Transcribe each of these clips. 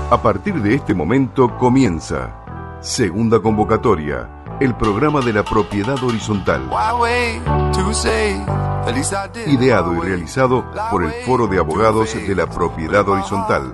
A partir de este momento comienza Segunda Convocatoria, el programa de la propiedad horizontal. Ideado y realizado por el Foro de Abogados de la Propiedad Horizontal.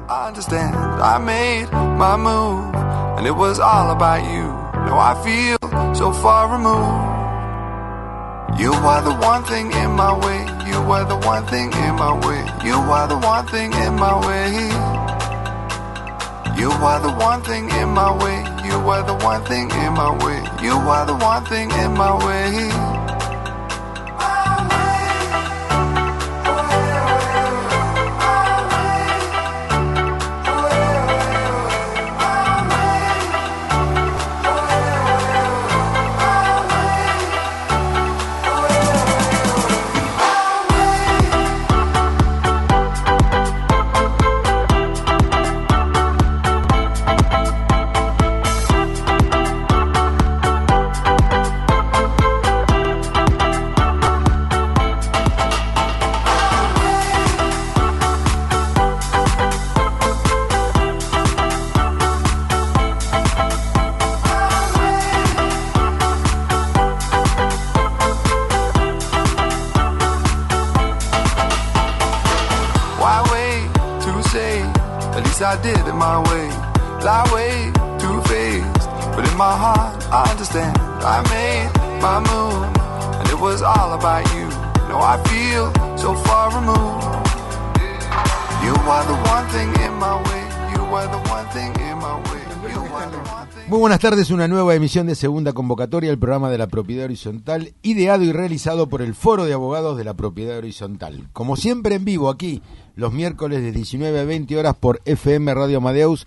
You are the one thing in my way. You are the one thing in my way. You are the one thing in my way. You are the one thing in my way. You are the one thing in my way. You are the one thing in my way. I did it my way, lie way too faced, but in my heart I understand. I made my move, and it was all about you. No, I feel so far removed. You are the one thing in my way. You are the one thing in my way. You are the one thing. Muy buenas tardes, una nueva emisión de Segunda Convocatoria, el programa de la propiedad horizontal, ideado y realizado por el Foro de Abogados de la Propiedad Horizontal. Como siempre en vivo aquí, los miércoles de 19 a 20 horas por FM Radio Amadeus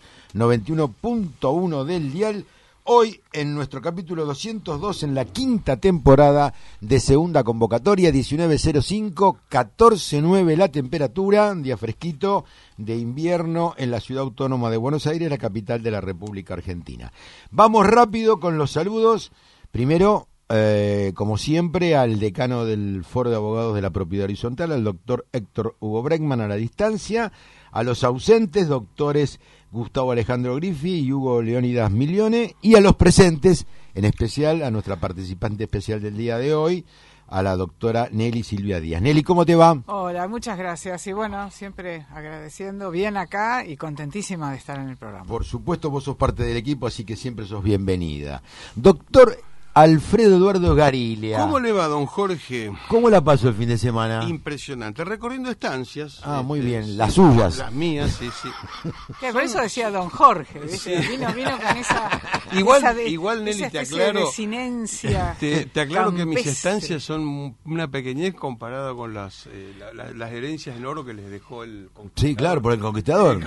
91.1 del dial. Hoy en nuestro capítulo 202 en la quinta temporada de Segunda Convocatoria, 19:05, 14:09 la temperatura, un día fresquito de invierno en la ciudad autónoma de Buenos Aires, la capital de la República Argentina. Vamos rápido con los saludos. Primero, como siempre, al decano del Foro de Abogados de la Propiedad Horizontal, al doctor Héctor Hugo Breckman a la distancia, a los ausentes, doctores Gustavo Alejandro Griffi y Hugo Leónidas Milione, y a los presentes, en especial a nuestra participante especial del día de hoy, a la doctora Nelly Silvia Díaz. Nelly, ¿cómo te va? Hola, muchas gracias. Y bueno, siempre agradeciendo, bien acá y contentísima de estar en el programa. Por supuesto, vos sos parte del equipo, así que siempre sos bienvenida. Doctor Alfredo Eduardo Garilia. ¿Cómo le va, don Jorge? ¿Cómo la pasó el fin de semana? Impresionante, recorriendo estancias. Muy bien, las suyas. Las mías, sí. ¿Qué? Por eso decía don Jorge, ¿viste? Sí. Vino con esa... Igual Nelly, esa te aclaro. De desinencia Te aclaro que mis campestre. estancias son una pequeñez comparada con las herencias en oro que les dejó el conquistador. Sí, claro, por el conquistador.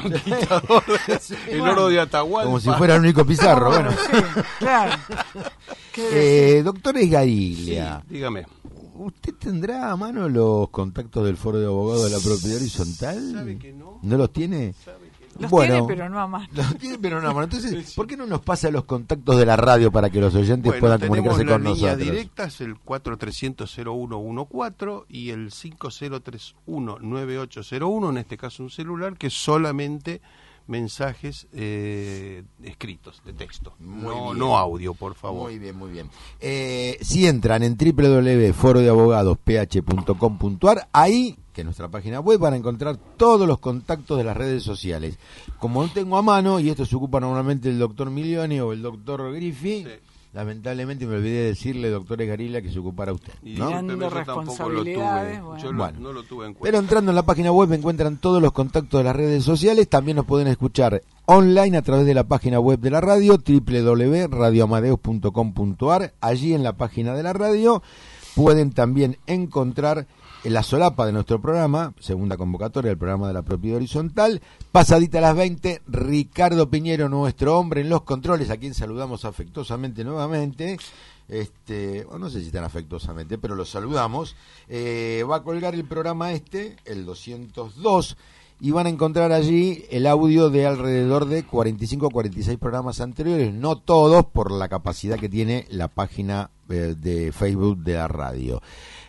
El oro de Atahualpa. Como si fuera el único Pizarro, bueno. Sí, claro. Doctores Garilia, Sí, dígame. ¿Usted tendrá a mano los contactos del Foro de Abogados de la Propiedad Horizontal? ¿Sabe que no? ¿No los tiene? Los tiene, pero no a mano. Los tiene, pero no a mano. Entonces, ¿por qué no nos pasa los contactos de la radio para que los oyentes puedan comunicarse con nosotros? Tenemos las líneas directas, el 4300-0114 y el 5031-9801, en este caso un celular, que solamente mensajes escritos, de texto, no audio, por favor. Muy bien. Si entran en www.forodeabogadosph.com.ar, ahí, que es nuestra página web, van a encontrar todos los contactos de las redes sociales. Como no tengo a mano, y esto se ocupa normalmente el doctor Milioni o el doctor Griffi, sí. Lamentablemente me olvidé de decirle, doctor Garilia, que se ocupara usted, ¿no? Tirando responsabilidades, Yo no lo tuve en cuenta. Pero entrando en la página web encuentran todos los contactos de las redes sociales. También nos pueden escuchar online a través de la página web de la radio, www.radioamadeus.com.ar. Allí en la página de la radio pueden también encontrar la solapa de nuestro programa, Segunda Convocatoria, el programa de la propiedad horizontal. Pasadita a las 20, Ricardo Piñero, nuestro hombre en los controles, a quien saludamos afectuosamente nuevamente. No sé si tan afectuosamente, pero lo saludamos. Va a colgar el programa el 202, y van a encontrar allí el audio de alrededor de 45 o 46 programas anteriores, no todos por la capacidad que tiene la página de Facebook de la radio.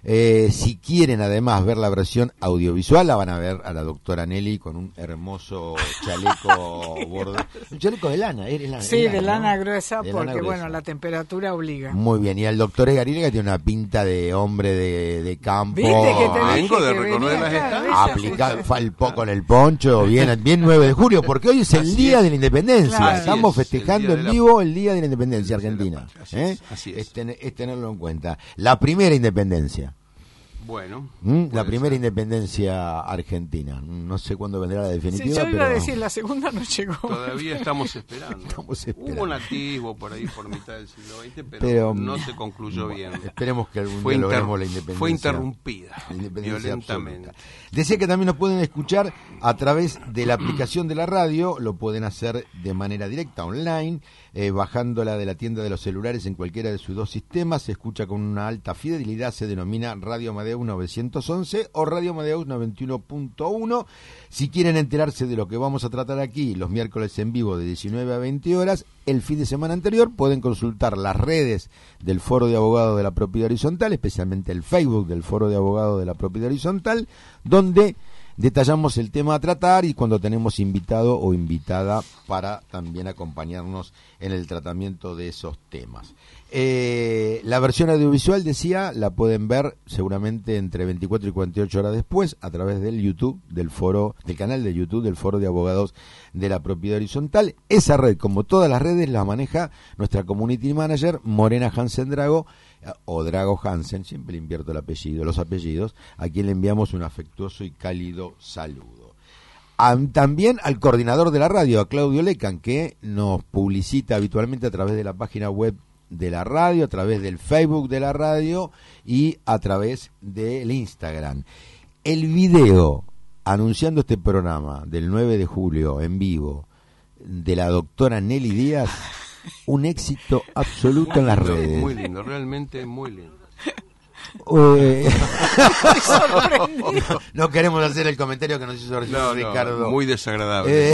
Si quieren además ver la versión audiovisual, la van a ver a la doctora Nelly con un hermoso chaleco bordado, un chaleco de lana, sí, de lana, ¿no? gruesa, de porque lana gruesa. bueno, la temperatura obliga. Muy bien, y al doctor Egarile, que tiene una pinta de hombre de campo. ¿Viste que te dije vengo de que recorrer venía las acá? estancias. Aplicado con el poncho, bien 9 de julio, porque hoy es el Así día es. de la independencia. Claro. Estamos Así es, festejando el en día de la- vivo el día de la independencia el día de la argentina. patria, así es. Es tenerlo en cuenta. La primera independencia. Bueno, La puede primera ser. independencia argentina. No sé cuándo vendrá la Sí, definitiva, yo iba a pero decir, la segunda no llegó. Todavía estamos esperando. Estamos esperando. Hubo un atisbo por ahí por mitad del siglo XX, Pero, no se concluyó bueno, bien. esperemos que algún Fue día inter- logremos la independencia. Fue interrumpida La independencia violentamente. absoluta. Decía que también nos pueden escuchar a través de la aplicación de la radio, lo pueden hacer de manera directa, online, bajándola de la tienda de los celulares en cualquiera de sus dos sistemas, se escucha con una alta fidelidad, se denomina Radio Amadeus 911 o Radio Amadeus 91.1. Si quieren enterarse de lo que vamos a tratar aquí los miércoles en vivo de 19 a 20 horas, el fin de semana anterior pueden consultar las redes del Foro de Abogados de la Propiedad Horizontal, especialmente el Facebook del Foro de Abogados de la Propiedad Horizontal, donde detallamos el tema a tratar y cuando tenemos invitado o invitada para también acompañarnos en el tratamiento de esos temas. La versión audiovisual, decía, la pueden ver seguramente entre 24 y 48 horas después a través del YouTube, del canal de YouTube del Foro de Abogados de la Propiedad Horizontal. Esa red, como todas las redes, la maneja nuestra community manager Morena Hansen Drago, o Drago Hansen, siempre le invierto los apellidos, a quien le enviamos un afectuoso y cálido saludo. También al coordinador de la radio, a Claudio Lecan, que nos publicita habitualmente a través de la página web de la radio, a través del Facebook de la radio y a través del Instagram. El video anunciando este programa del 9 de julio en vivo de la doctora Nelly Díaz, un éxito absoluto en las redes. Muy lindo, realmente muy lindo. No queremos hacer el comentario que nos hizo Ricardo. Muy desagradable.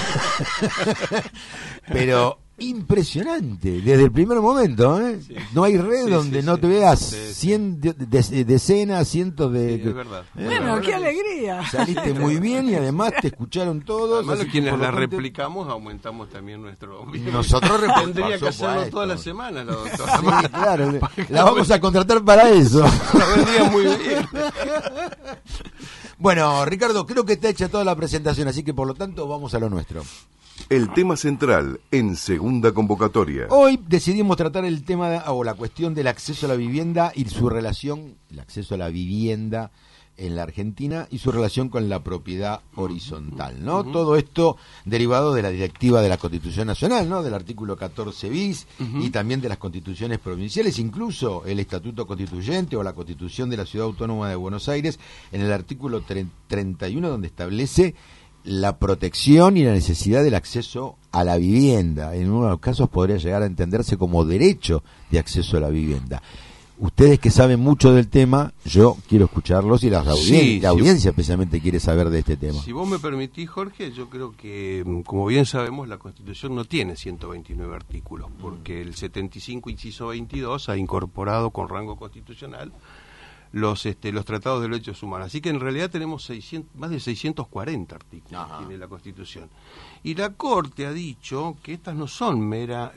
Pero impresionante, desde el primer momento, ¿eh? Sí. No hay red donde no te veas decenas, cientos de... Sí, es verdad. Bueno, qué alegría. Saliste muy bien y además te escucharon todos. Además, quienes la replicamos, aumentamos también nuestro... Nosotros tendría que hacerlo toda la semana, la doctora. Sí, claro, la vamos a contratar para eso. La vendría muy bien. Bueno, Ricardo, creo que está hecha toda la presentación, así que por lo tanto vamos a lo nuestro. El tema central en segunda convocatoria. Hoy decidimos tratar el tema o la cuestión del acceso a la vivienda y su relación, el acceso a la vivienda en la Argentina y su relación con la propiedad horizontal, ¿no? Todo esto derivado de la directiva de la Constitución Nacional, ¿no? Del artículo 14 bis y también de las constituciones provinciales, incluso el Estatuto Constituyente o la Constitución de la Ciudad Autónoma de Buenos Aires en el artículo 31, donde establece la protección y la necesidad del acceso a la vivienda. En uno de los casos podría llegar a entenderse como derecho de acceso a la vivienda. Ustedes que saben mucho del tema, yo quiero escucharlos y la audiencia especialmente quiere saber de este tema. Si vos me permitís, Jorge, yo creo que, como bien sabemos, la Constitución no tiene 129 artículos, porque el 75, inciso 22, ha incorporado con rango constitucional los tratados de derechos humanos. Así que en realidad tenemos más de 640 artículos que tiene la Constitución. Y la Corte ha dicho que estas no son meras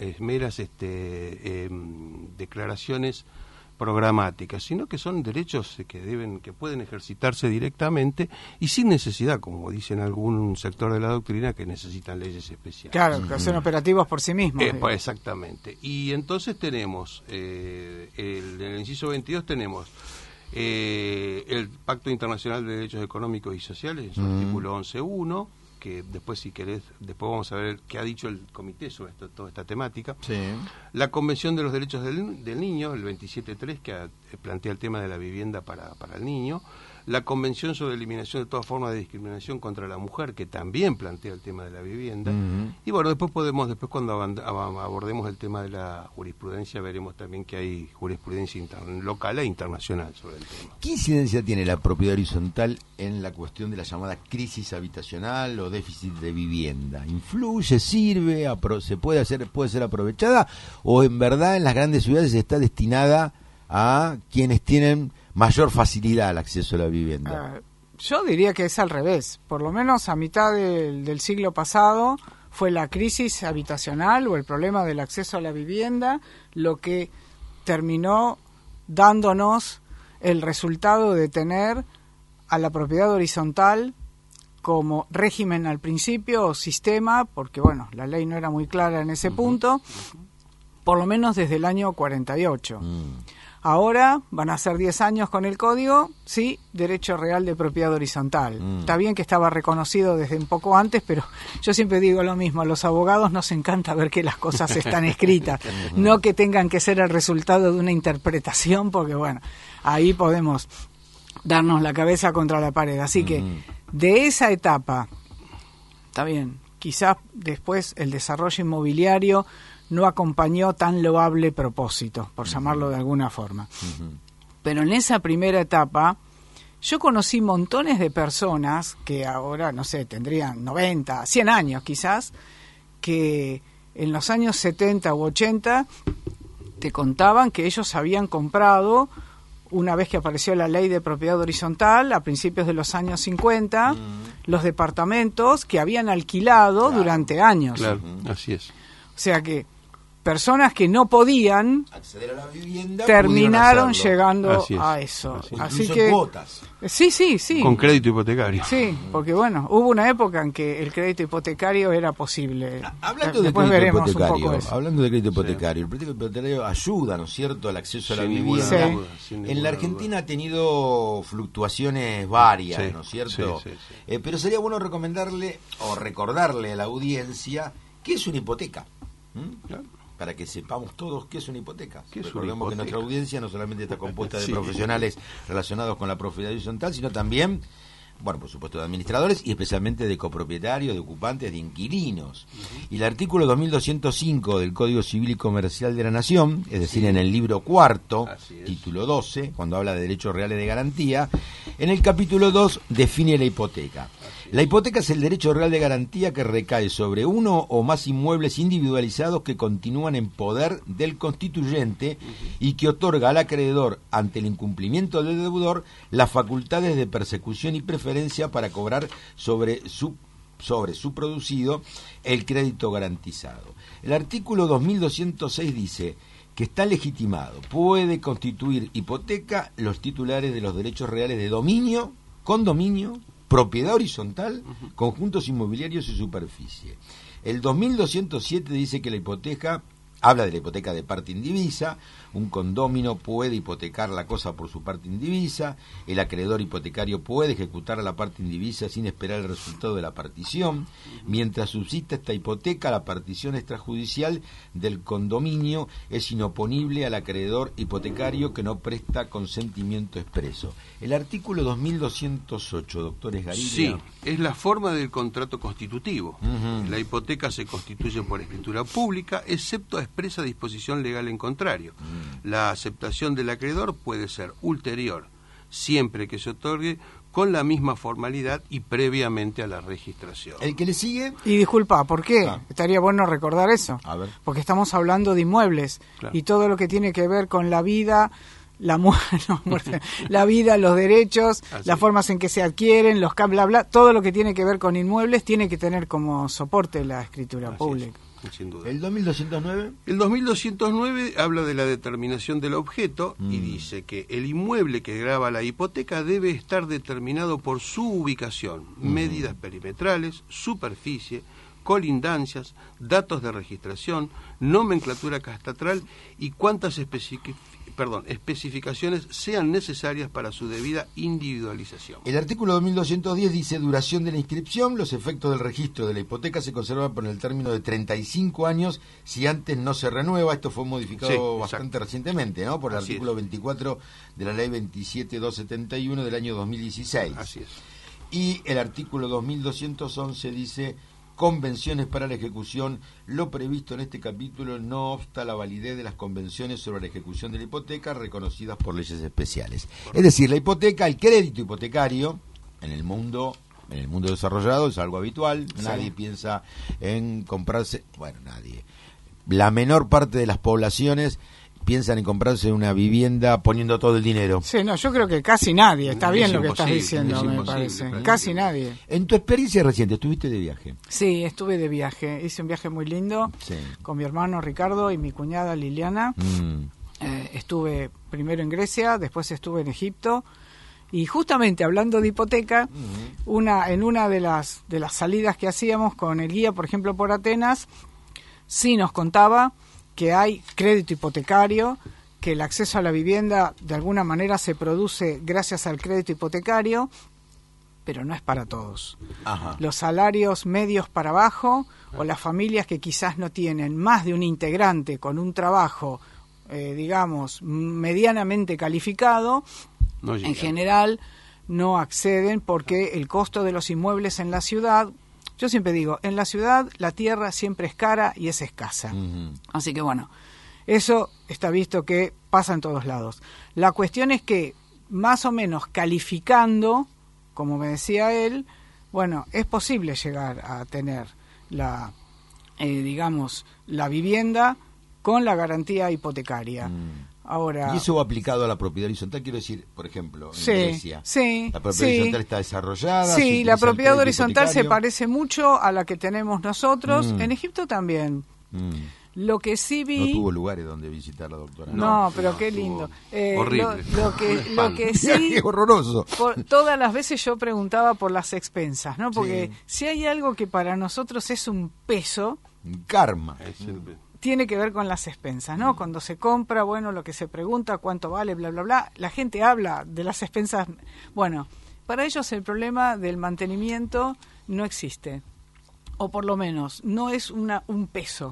declaraciones programáticas, sino que son derechos que pueden ejercitarse directamente y sin necesidad, como dicen algún sector de la doctrina, que necesitan leyes especiales. Claro, que son operativos por sí mismos. Pues exactamente. Y entonces tenemos, en el inciso 22 tenemos el Pacto Internacional de Derechos Económicos y Sociales, en su artículo 11.1, que después, si querés, después vamos a ver qué ha dicho el comité sobre toda esta temática. Sí. La Convención de los Derechos del Niño, el 27.3, que plantea el tema de la vivienda para el niño. la Convención sobre Eliminación de todas formas de discriminación contra la mujer, que también plantea el tema de la vivienda. Y bueno, después cuando abordemos el tema de la jurisprudencia, veremos también que hay jurisprudencia local e internacional sobre el tema. ¿Qué incidencia tiene la propiedad horizontal en la cuestión de la llamada crisis habitacional o déficit de vivienda? ¿Influye, sirve, puede ser aprovechada, o en verdad en las grandes ciudades está destinada a quienes tienen mayor facilidad al acceso a la vivienda? Yo diría que es al revés. Por lo menos a mitad del siglo pasado fue la crisis habitacional o el problema del acceso a la vivienda lo que terminó dándonos el resultado de tener a la propiedad horizontal como régimen al principio o sistema, porque bueno, la ley no era muy clara en ese punto, por lo menos desde el año 48. Ahora van a ser 10 años con el código, sí, derecho real de propiedad horizontal. Está bien que estaba reconocido desde un poco antes, pero yo siempre digo lo mismo, a los abogados nos encanta ver que las cosas están escritas, no que tengan que ser el resultado de una interpretación, porque bueno, ahí podemos darnos la cabeza contra la pared. Así que de esa etapa, está bien, quizás después el desarrollo inmobiliario no acompañó tan loable propósito, por llamarlo de alguna forma. Pero en esa primera etapa, yo conocí montones de personas que ahora, no sé, tendrían 90, 100 años quizás, que en los años 70 u 80 te contaban que ellos habían comprado, una vez que apareció la ley de propiedad horizontal, a principios de los años 50, los departamentos que habían alquilado durante años. Claro, así es. O sea que personas que no podían acceder a la vivienda terminaron llegando Así es, a eso. Así que en cuotas. Sí. Con crédito hipotecario. Sí, porque bueno, hubo una época en que el crédito hipotecario era posible. Hablando de Después crédito veremos hipotecario, un poco eso. hablando de crédito hipotecario, el crédito hipotecario ayuda, ¿no es cierto?, al acceso a la vivienda. En la Argentina ha tenido fluctuaciones varias, ¿no es cierto? Sí. Pero sería bueno recomendarle o recordarle a la audiencia qué es una hipoteca. Claro. Para que sepamos todos qué es una hipoteca. Recordemos que nuestra audiencia no solamente está compuesta de profesionales relacionados con la propiedad horizontal, sino también, bueno, por supuesto, de administradores y especialmente de copropietarios, de ocupantes, de inquilinos. Y el artículo 2205 del Código Civil y Comercial de la Nación, es decir, en el libro cuarto, título 12, cuando habla de derechos reales de garantía, en el capítulo 2 define la hipoteca. La hipoteca es el derecho real de garantía que recae sobre uno o más inmuebles individualizados que continúan en poder del constituyente y que otorga al acreedor, ante el incumplimiento del deudor, las facultades de persecución y preferencia para cobrar sobre su producido el crédito garantizado. El artículo 2206 dice que está legitimado, puede constituir hipoteca los titulares de los derechos reales de dominio, condominio, propiedad horizontal, conjuntos inmobiliarios y superficie. El 2207 dice que la hipoteca, habla de la hipoteca de parte indivisa, un condómino puede hipotecar la cosa por su parte indivisa, el acreedor hipotecario puede ejecutar a la parte indivisa sin esperar el resultado de la partición, mientras subsista esta hipoteca, la partición extrajudicial del condominio es inoponible al acreedor hipotecario que no presta consentimiento expreso. El artículo 2208, doctor Esgarilla. Sí, es la forma del contrato constitutivo. La hipoteca se constituye por escritura pública, excepto a expresa disposición legal en contrario. La aceptación del acreedor puede ser ulterior, siempre que se otorgue con la misma formalidad y previamente a la registración. ¿El que le sigue? Y disculpa, ¿por qué? Estaría bueno recordar eso. A ver. Porque estamos hablando de inmuebles, claro, y todo lo que tiene que ver con la vida, la muerte, la vida, los derechos, las formas en que se adquieren, los bla bla, todo lo que tiene que ver con inmuebles tiene que tener como soporte la escritura pública. Sin duda. ¿El 2209? El 2209 habla de la determinación del objeto y dice que el inmueble que grava la hipoteca debe estar determinado por su ubicación, medidas perimetrales, superficie, colindancias, datos de registración, nomenclatura catastral y cuántas especificaciones sean necesarias para su debida individualización. El artículo 2210 dice: duración de la inscripción. Los efectos del registro de la hipoteca se conservan por el término de 35 años si antes no se renueva. Esto fue modificado bastante recientemente, ¿no? Por el artículo 24 de la ley 27271 del año 2016. Así es. Y el artículo 2211 dice: convenciones para la ejecución. Lo previsto en este capítulo no obsta la validez de las convenciones sobre la ejecución de la hipoteca reconocidas por leyes especiales. Es decir, la hipoteca, el crédito hipotecario, en el mundo desarrollado es algo habitual. Nadie piensa en comprarse, nadie. La menor parte de las poblaciones piensan en comprarse una vivienda poniendo todo el dinero. Sí, no, yo creo que casi nadie. Está bien lo que estás diciendo, me parece. Casi nadie. En tu experiencia reciente, ¿estuviste de viaje? Sí, estuve de viaje. Hice un viaje muy lindo con mi hermano Ricardo y mi cuñada Liliana. Estuve primero en Grecia, después estuve en Egipto. Y justamente hablando de hipoteca, en una de las salidas que hacíamos con el guía, por ejemplo, por Atenas, sí nos contaba que hay crédito hipotecario, que el acceso a la vivienda de alguna manera se produce gracias al crédito hipotecario, pero no es para todos. Ajá. Los salarios medios para abajo o las familias que quizás no tienen más de un integrante con un trabajo, digamos, medianamente calificado, en general no acceden porque el costo de los inmuebles en la ciudad... Yo siempre digo, en la ciudad la tierra siempre es cara y es escasa. Así que eso está visto que pasa en todos lados. La cuestión es que, más o menos calificando, como me decía él, es posible llegar a tener la vivienda con la garantía hipotecaria. Ahora, ¿y eso va aplicado a la propiedad horizontal? Quiero decir, por ejemplo, en Grecia, ¿la propiedad horizontal está desarrollada? Sí, la propiedad horizontal se parece mucho a la que tenemos nosotros. En Egipto también. Lo que sí vi... No tuvo lugares donde visitar la doctora. No, pero qué lindo. Horrible. Lo que sí... Qué horroroso. Todas las veces yo preguntaba por las expensas, ¿no? Porque si hay algo que para nosotros es un peso... Un karma. Tiene que ver con las expensas, ¿no? Cuando se compra, lo que se pregunta, cuánto vale, bla, bla, bla, la gente habla de las expensas. Para ellos el problema del mantenimiento no existe, o por lo menos no es un peso.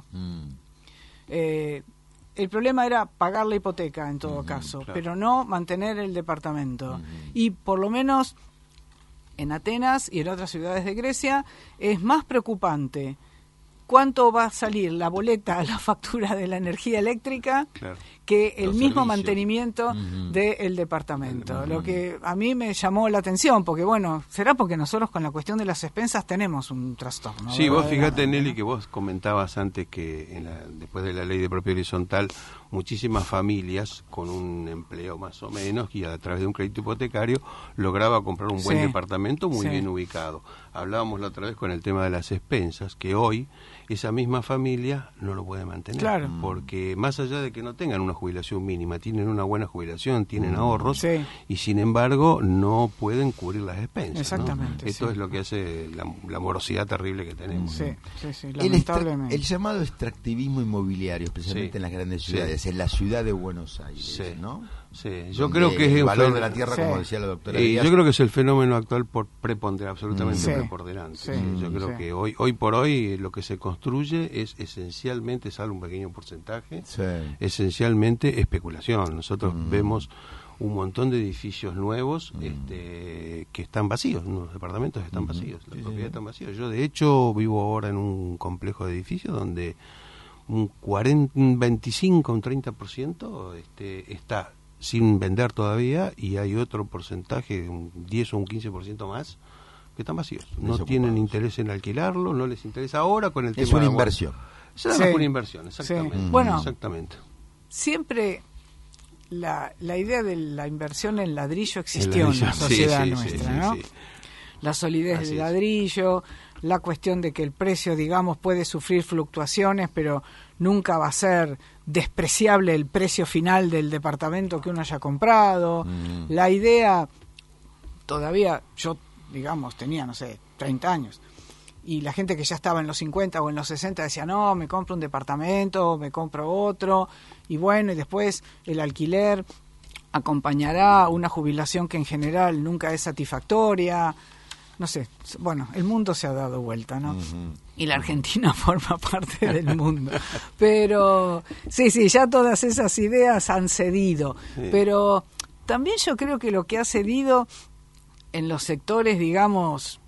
El problema era pagar la hipoteca en todo caso, claro, pero no mantener el departamento. Y por lo menos en Atenas y en otras ciudades de Grecia es más preocupante cuánto va a salir la boleta, la factura de la energía eléctrica, claro, que el mismo mantenimiento del departamento. Lo que a mí me llamó la atención, porque será porque nosotros con la cuestión de las expensas tenemos un trastorno. Sí, vos fíjate, Nelly, que vos comentabas antes que después de la ley de propiedad horizontal, muchísimas familias con un empleo más o menos y a través de un crédito hipotecario lograba comprar un buen departamento muy bien ubicado. Hablábamos la otra vez con el tema de las expensas, que hoy esa misma familia no lo puede mantener, claro, porque más allá de que no tengan una jubilación mínima, tienen una buena jubilación, tienen ahorros, y sin embargo no pueden cubrir las expensas. Exactamente. ¿No? Esto es lo que hace la morosidad terrible que tenemos. Lamentablemente. El llamado extractivismo inmobiliario, especialmente en las grandes ciudades, en la ciudad de Buenos Aires, ¿no? Sí, yo creo que es el valor de la tierra, como decía la doctora. Yo creo que es el fenómeno actual absolutamente preponderante. Yo creo que hoy por hoy lo que se construye es esencialmente, salvo un pequeño porcentaje, esencialmente especulación. Nosotros vemos un montón de edificios nuevos que están vacíos, unos departamentos están vacíos, las propiedades están vacías. Yo de hecho vivo ahora en un complejo de edificios donde un 25, un 30% está sin vender todavía, y hay otro porcentaje, un 10 o un 15% más, que están vacíos. No tienen interés en alquilarlo, no les interesa ahora con el tema. Es una inversión. Es una inversión, exactamente. Exactamente. Siempre la idea de la inversión en ladrillo existió en la sociedad nuestra, ¿no? La solidez del ladrillo, la cuestión de que el precio, digamos, puede sufrir fluctuaciones, pero nunca va a ser despreciable el precio final del departamento que uno haya comprado. La idea, todavía yo, digamos, tenía, 30 años, y la gente que ya estaba en los 50 o en los 60 decía, no, me compro un departamento, me compro otro, y bueno, y después el alquiler acompañará una jubilación que en general nunca es satisfactoria. No sé, bueno, el mundo se ha dado vuelta, ¿no? Y la Argentina forma parte del mundo. Pero, sí, ya todas esas ideas han cedido. Sí. Pero también yo creo que lo que ha cedido en los sectores, digamos,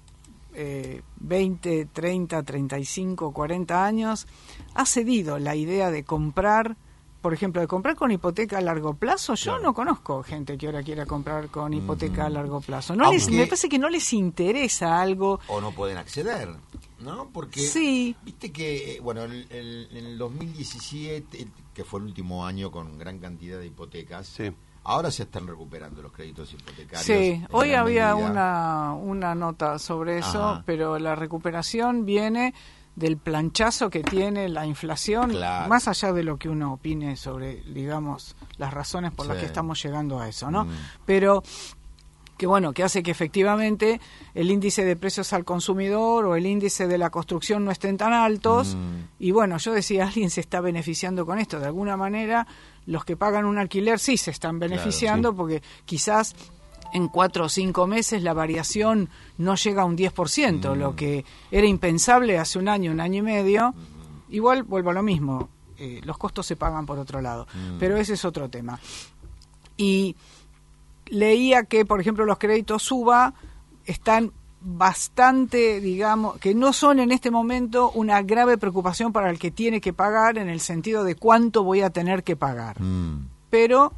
20, 30, 35, 40 años, ha cedido la idea de comprar, por ejemplo, de comprar con hipoteca a largo plazo. Yo no conozco gente que ahora quiera comprar con hipoteca a largo plazo. No me parece que no les interesa algo. O no pueden acceder, ¿no? Porque, viste que, bueno, en el 2017, que fue el último año con gran cantidad de hipotecas, ahora se están recuperando los créditos hipotecarios. Sí, hoy había una nota sobre eso, pero la recuperación viene del planchazo que tiene la inflación, más allá de lo que uno opine sobre, digamos, las razones por las que estamos llegando a eso, ¿no? Pero que bueno, que hace que efectivamente el índice de precios al consumidor o el índice de la construcción no estén tan altos, y bueno, yo decía, alguien se está beneficiando con esto, de alguna manera los que pagan un alquiler sí se están beneficiando, porque quizás en 4 o 5 meses la variación no llega a un 10%, lo que era impensable hace un año y medio. Igual vuelvo a lo mismo, los costos se pagan por otro lado, pero ese es otro tema. Y leía que, por ejemplo, los créditos SUBA están bastante, digamos, que no son en este momento una grave preocupación para el que tiene que pagar, en el sentido de cuánto voy a tener que pagar. Pero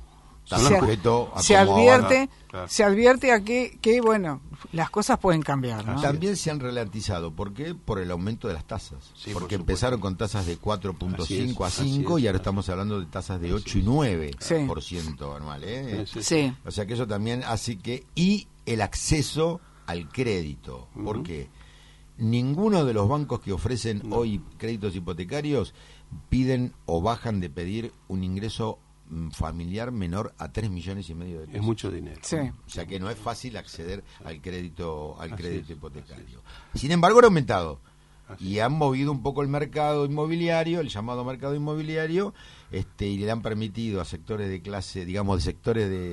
se advierte a que bueno, las cosas pueden cambiar, ¿no? También se han ralentizado. ¿Por qué? Por el aumento de las tasas. Porque empezaron con tasas de 4.5 a 5 y ahora estamos hablando de tasas de 8 y 9% anual, ¿eh? Sí. O sea que eso también hace que... Y el acceso al crédito. Porque ninguno de los bancos que ofrecen hoy créditos hipotecarios piden o bajan de pedir un ingreso familiar menor a 3,5 millones de pesos. Es mucho dinero. Sí. O sea que no es fácil acceder al crédito hipotecario. Sin embargo, ha aumentado. Y han movido un poco el mercado inmobiliario, el llamado mercado inmobiliario, y le han permitido a sectores de clase, digamos, de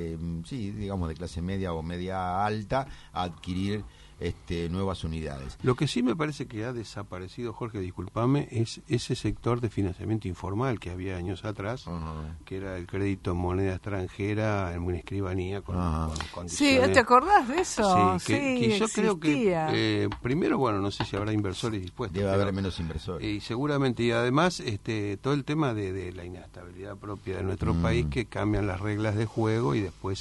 clase media o media alta, adquirir nuevas unidades. Lo que sí me parece que ha desaparecido, Jorge, discúlpame, es ese sector de financiamiento informal que había años atrás, que era el crédito en moneda extranjera, en una escribanía con condiciones. Sí, ¿te acordás de eso? Que yo creo que primero, bueno, no sé si habrá inversores dispuestos. Debe haber menos inversores. Y seguramente, y además todo el tema de la inestabilidad propia de nuestro país, que cambian las reglas de juego y después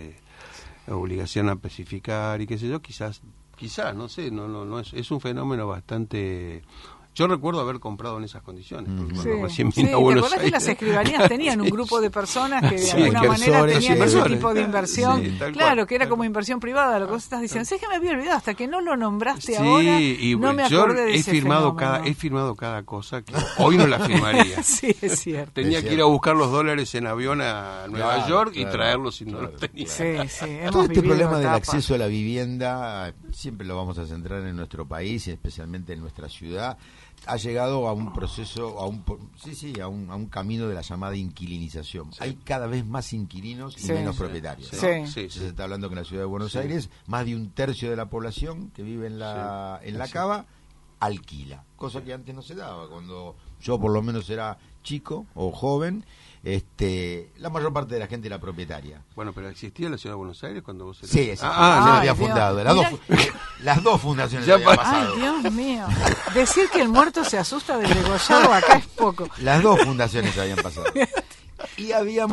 la obligación a especificar y qué sé yo, quizás, no sé, no es un fenómeno bastante... Yo recuerdo haber comprado en esas condiciones, porque cuando recién vine a Buenos Aires... ¿Te acordás que las escribanías tenían un grupo de personas que de alguna manera tenían ese tipo de inversión? Claro, que era como inversión privada, lo que vos estás diciendo. Sí, que me había olvidado, hasta que no lo nombraste ahora, y no me acordé de ese fenómeno. He firmado cada cosa que hoy no la firmaría. Sí, es cierto. Tenía que ir a buscar los dólares en avión a Nueva York y traerlos si no los tenía. Todo este problema del acceso a la vivienda, siempre lo vamos a centrar en nuestro país y especialmente en nuestra ciudad, ha llegado a un proceso, a un camino de la llamada inquilinización. Hay cada vez más inquilinos y menos propietarios. Se está hablando que en la ciudad de Buenos Aires más de 1/3 de la población que vive en la cava alquila, cosa que antes no se daba. Cuando yo por lo menos era chico o joven, la mayor parte de la gente era propietaria. Bueno, pero ¿existía la ciudad de Buenos Aires cuando vos eras? Sí, se había fundado. Las dos fundaciones ya habían pasado. Ay, Dios mío. Decir que el muerto se asusta del degollado acá es poco. Las dos fundaciones habían pasado. Y había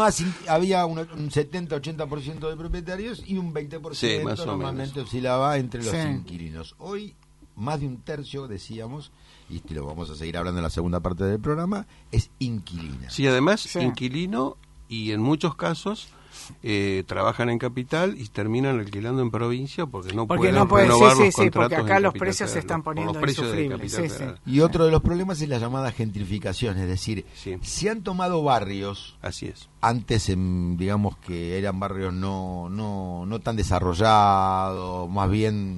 un 70-80% de propietarios y un 20% normalmente oscilaba entre los inquilinos. Hoy, más de 1/3, decíamos, y lo vamos a seguir hablando en la segunda parte del programa, es inquilina. Sí, además, inquilino, y en muchos casos trabajan en capital y terminan alquilando en provincia porque no pueden renovar los contratos. Porque acá los precios se están poniendo insufribles. Y otro de los problemas es la llamada gentrificación, es decir, se han tomado barrios. Así es. Antes, digamos que eran barrios no tan desarrollados, más bien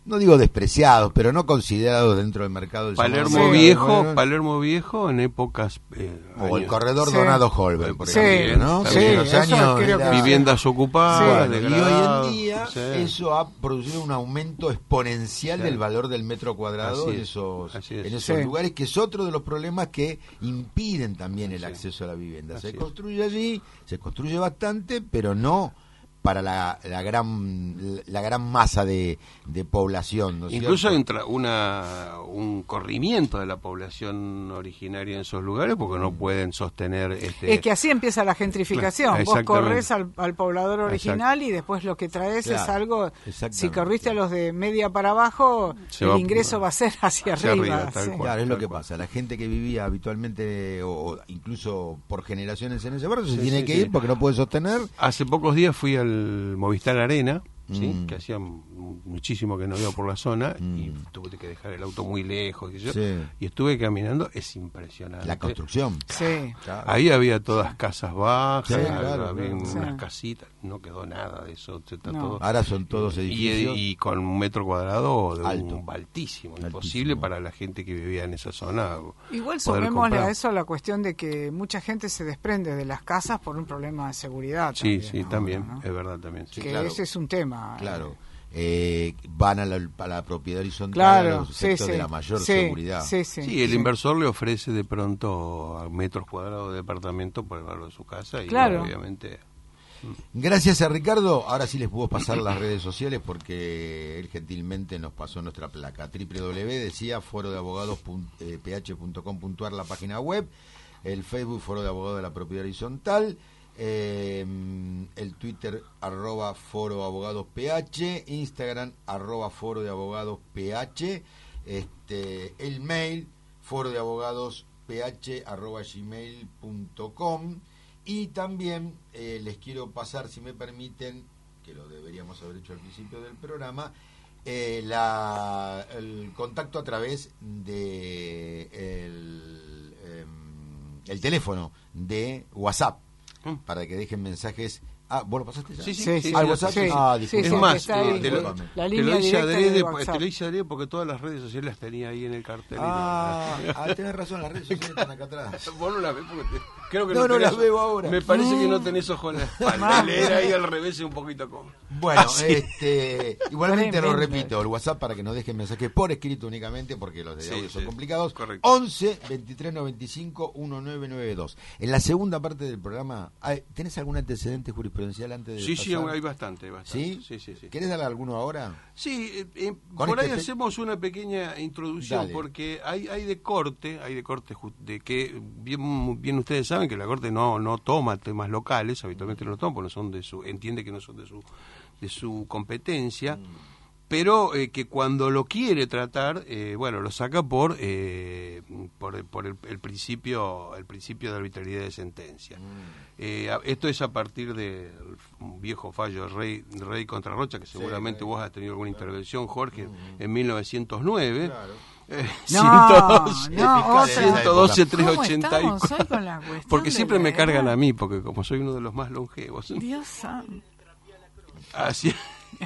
no digo despreciados, pero no considerados dentro del mercado del Palermo llamado- Viejo, Bueno, Palermo Viejo en épocas o el años- corredor Sí. Donado Holber, por Sí, ejemplo, ¿no? sí, Que en los eso años creo que era- viviendas ocupadas, Bueno, y hoy degradadas, en día sí. eso ha producido un aumento exponencial Claro. del valor del metro cuadrado Así en es, esos, así es. en esos Sí. lugares, que es otro de los problemas que impiden también el Sí. acceso a la vivienda. Se Así es. construye allí, se construye bastante, pero no para la gran masa de población, ¿no es Incluso cierto? entra un corrimiento de la población originaria en esos lugares porque no pueden sostener Es que así empieza la gentrificación. Claro, Vos exactamente. corres al poblador original y después lo que traes es Claro, algo. Si exactamente. corriste a los de media para abajo, Se el va- ingreso va a ser hacia arriba. tal sí. cual. Claro, es lo tal que cual. pasa. La gente que vivía habitualmente o incluso por generaciones en ese barrio se Sí, tiene sí, que sí. ir porque no puede sostener. Hace pocos días fui al Movistar Arena, ¿sí? Mm. Que hacía muchísimo que no iba por la zona y tuve que dejar el auto muy lejos qué sé yo, Sí. y estuve caminando, es impresionante. La construcción. Sí. Claro. Ahí había todas casas bajas, Sí, claro, había claro. unas Sí. casitas, no quedó nada de eso, está No. todo. Ahora son todos edificios. Y con un metro cuadrado de Alto. altísimo, Altísimo. imposible para la gente que vivía en esa zona. Igual poder sumémosle comprar. a eso la cuestión de que mucha gente se desprende de las casas por un problema de seguridad. Sí, también, sí, ahora, también, ¿no? es verdad también. Sí. Que claro. ese es un tema. Claro. Van a la propiedad horizontal, Claro, a los sí, efectos sí. de la mayor Sí, seguridad. Sí, sí, Sí, el sí. inversor le ofrece de pronto a metros cuadrados de departamento por el valor de su casa y Claro. obviamente... Gracias a Ricardo. Ahora sí les puedo pasar las redes sociales porque él gentilmente nos pasó nuestra placa. decía forodeabogados.ph.com.ar, la página web. El Facebook, Foro de Abogados de la Propiedad Horizontal. El Twitter, @foroabogadosph. Instagram, @forodeabogadosph. El mail, forodeabogadosph@gmail.com. Y también les quiero pasar, si me permiten, que lo deberíamos haber hecho al principio del programa, el contacto a través de el teléfono de WhatsApp, para que dejen mensajes. ¿Vos lo pasaste ya? Sí, ¿Al WhatsApp? sí. Disculpa. Sí, Es sí, más, que está ahí, te lo la te línea lo hice directa de adrede, WhatsApp. te lo hice adrede porque todas las redes sociales las tenía ahí en el cartel. Tenés razón, las redes sociales están acá atrás. Vos no las ves porque creo que No tenés- las veo ahora. Me parece que no tenés ojo en la espalda. Leer ahí al revés es un poquito como... Bueno, Así. igualmente lo Tremendo. repito, el WhatsApp para que nos dejen mensajes por escrito únicamente, porque los de Sí, audio son sí, complicados. correcto. 11 23 95 1992. En la segunda parte del programa, ¿tenés algún antecedente jurisprudencial antes de Sí, sí, pasar? hay bastante, bastante. ¿Sí? Sí. ¿Querés dar alguno ahora? Sí, Con por ahí este hacemos una pequeña introducción Dale. porque hay de corte de que bien ustedes saben que la corte no toma temas locales, habitualmente no lo toma, porque no son entiende que no son de su competencia, pero que cuando lo quiere tratar, lo saca por el principio de arbitrariedad de sentencia. Esto es a partir del viejo fallo Rey contra Rocha, que seguramente vos has tenido alguna intervención, Jorge, en 1909. Claro. No, 112, ¿Cómo 380 y estamos hoy con la cuestión porque de siempre la me cargan edad? a mí, porque como soy uno de los más longevos. Dios santo. Así.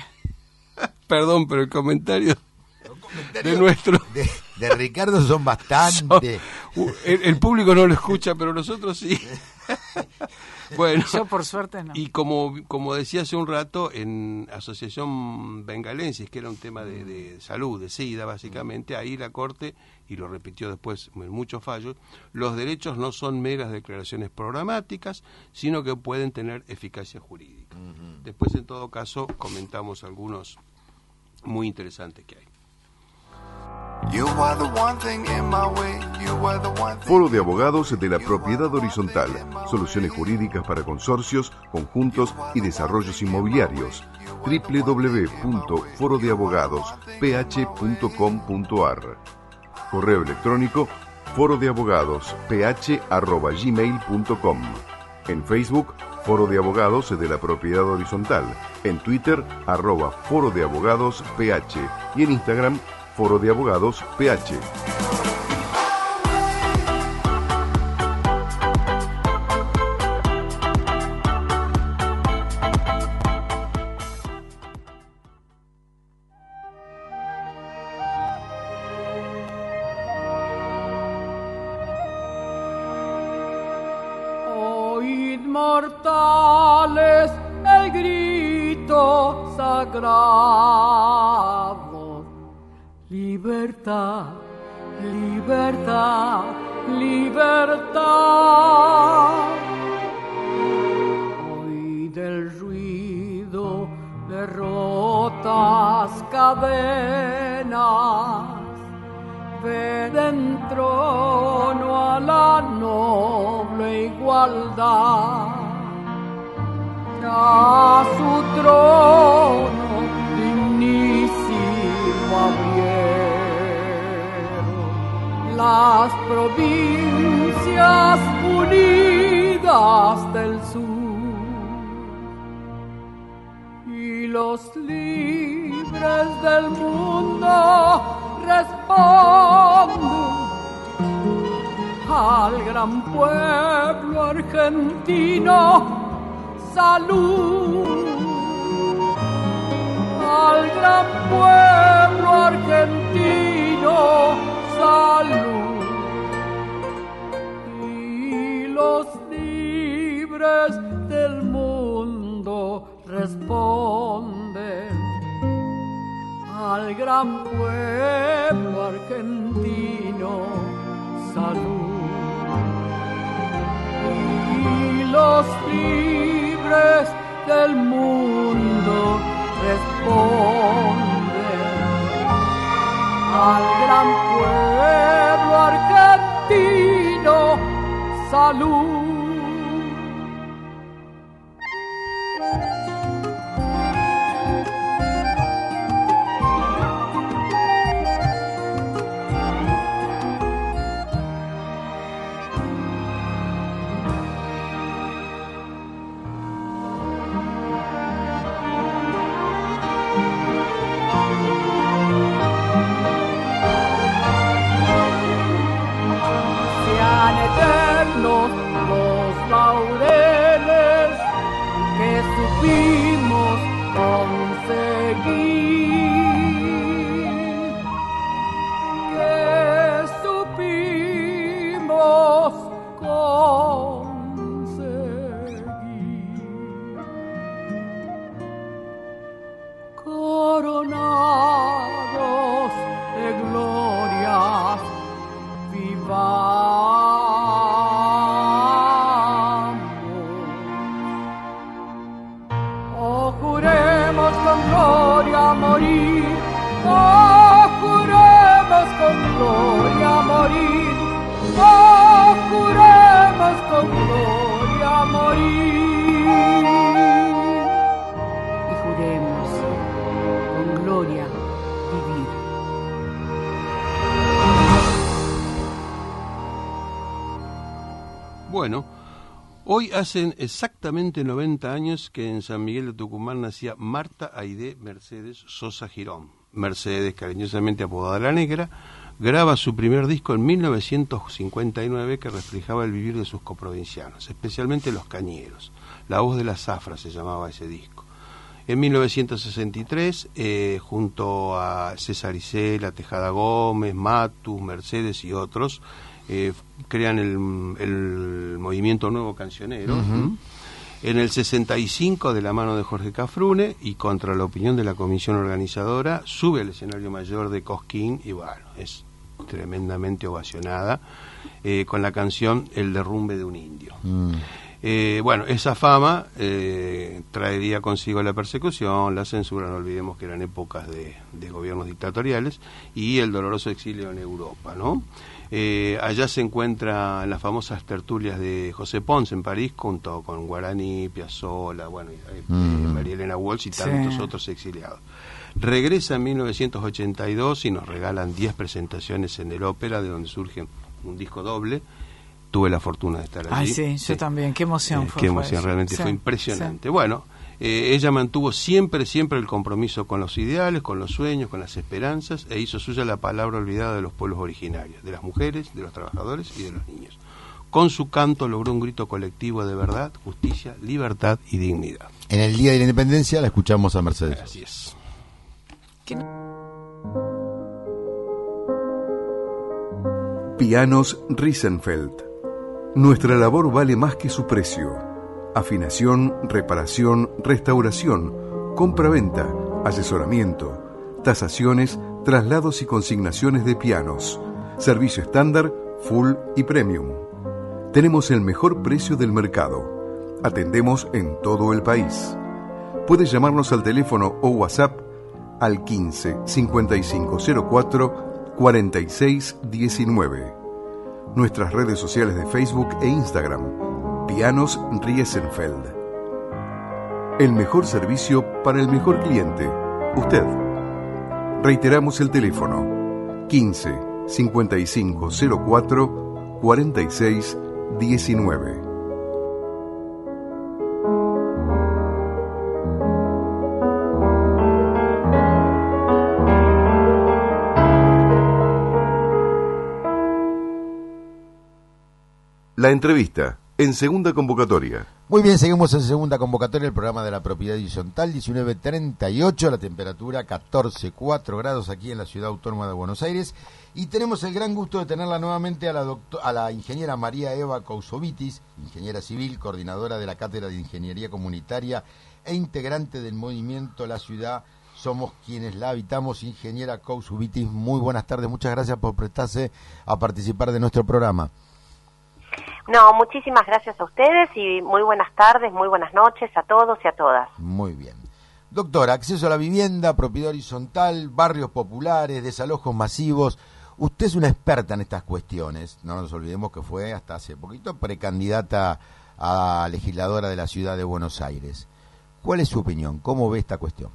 Perdón, pero el comentario de nuestro... De Ricardo son bastante. El público no lo escucha, pero nosotros sí. Bueno, Yo por suerte no. y como decía hace un rato, en Asociación Bengalensis, que era un tema de salud, de SIDA básicamente, ahí la Corte, y lo repitió después en muchos fallos, los derechos no son meras declaraciones programáticas, sino que pueden tener eficacia jurídica. Después, en todo caso, comentamos algunos muy interesantes que hay. You are the one thing in my way. You are the one thing. Foro de Abogados de la Propiedad Horizontal. Soluciones jurídicas para consorcios, conjuntos y desarrollos inmobiliarios. www.forodeabogadosph.com.ar. Correo electrónico forodeabogadosph@gmail.com. En Facebook, Foro de Abogados de la Propiedad Horizontal. En Twitter, @Foro de Abogados PH. Y en Instagram, Foro de Abogados PH. inmortales el grito sagrado. Libertad, libertad, libertad. Hoy del ruido de rotas cadenas ven en trono a la noble igualdad. A su trono dignísimo abrieron las provincias unidas del sur, y los libres del mundo responden al gran pueblo argentino. Salud al gran pueblo argentino, salud. Y los libres del mundo responden al gran pueblo argentino, salud. Y los libres del mundo responden al gran pueblo argentino, salud. Eternos los laureles que supimos conseguir, que supimos conseguir. Coronados de glorias vivas, morir, oh, juremos con gloria morir, oh, juremos con gloria morir, y juremos con gloria vivir. Bueno, hoy hacen exactamente 90 años que en San Miguel de Tucumán nacía Marta Aidé Mercedes Sosa Girón. Mercedes, cariñosamente apodada La Negra, graba su primer disco en 1959 que reflejaba el vivir de sus coprovincianos, especialmente los cañeros. La voz de la zafra se llamaba ese disco. En 1963, junto a César Isela, Tejada Gómez, Matus, Mercedes y otros, crean el movimiento Nuevo Cancionero. En el 65, de la mano de Jorge Cafrune y contra la opinión de la comisión organizadora, sube al escenario mayor de Cosquín y bueno, es tremendamente ovacionada con la canción El derrumbe de un indio. Bueno, esa fama traería consigo la persecución, la censura, no olvidemos que eran épocas de gobiernos dictatoriales, y el doloroso exilio en Europa, ¿no? Allá se encuentran las famosas tertulias de José Pons en París, junto con Guaraní, Piazzolla, bueno, María Elena Walsh y tantos otros exiliados. Regresa en 1982 y nos regalan 10 presentaciones en el Ópera, de donde surge un disco doble. Tuve la fortuna de estar allí. Ay, sí, yo también. Qué emoción fue. Qué emoción, realmente fue impresionante. Bueno, ella mantuvo siempre el compromiso con los ideales, con los sueños, con las esperanzas, e hizo suya la palabra olvidada de los pueblos originarios, de las mujeres, de los trabajadores y de los niños. Con su canto logró un grito colectivo de verdad, justicia, libertad y dignidad. En el Día de la Independencia la escuchamos a Mercedes. Así es. Pianos Riesenfeld. Nuestra labor vale más que su precio. Afinación, reparación, restauración, compra-venta, asesoramiento, tasaciones, traslados y consignaciones de pianos. Servicio estándar, full y premium. Tenemos el mejor precio del mercado. Atendemos en todo el país. Puedes llamarnos al teléfono o WhatsApp al 15 5504 46 19. Nuestras redes sociales de Facebook e Instagram, Pianos Riesenfeld. El mejor servicio para el mejor cliente, usted. Reiteramos el teléfono, 15 5504 46 19. La entrevista, en segunda convocatoria. Muy bien, seguimos en segunda convocatoria, el programa de la propiedad horizontal, 19:38, la temperatura 14,4 grados aquí en la Ciudad Autónoma de Buenos Aires. Y tenemos el gran gusto de tenerla nuevamente a la ingeniera María Eva Cousovitis, ingeniera civil, coordinadora de la Cátedra de Ingeniería Comunitaria e integrante del movimiento La Ciudad Somos Quienes la Habitamos. Ingeniera Cousovitis, muy buenas tardes, muchas gracias por prestarse a participar de nuestro programa. No, muchísimas gracias a ustedes y muy buenas tardes, muy buenas noches a todos y a todas. Muy bien. Doctora, acceso a la vivienda, propiedad horizontal, barrios populares, desalojos masivos. Usted es una experta en estas cuestiones. No nos olvidemos que fue hasta hace poquito precandidata a legisladora de la Ciudad de Buenos Aires. ¿Cuál es su opinión? ¿Cómo ve esta cuestión?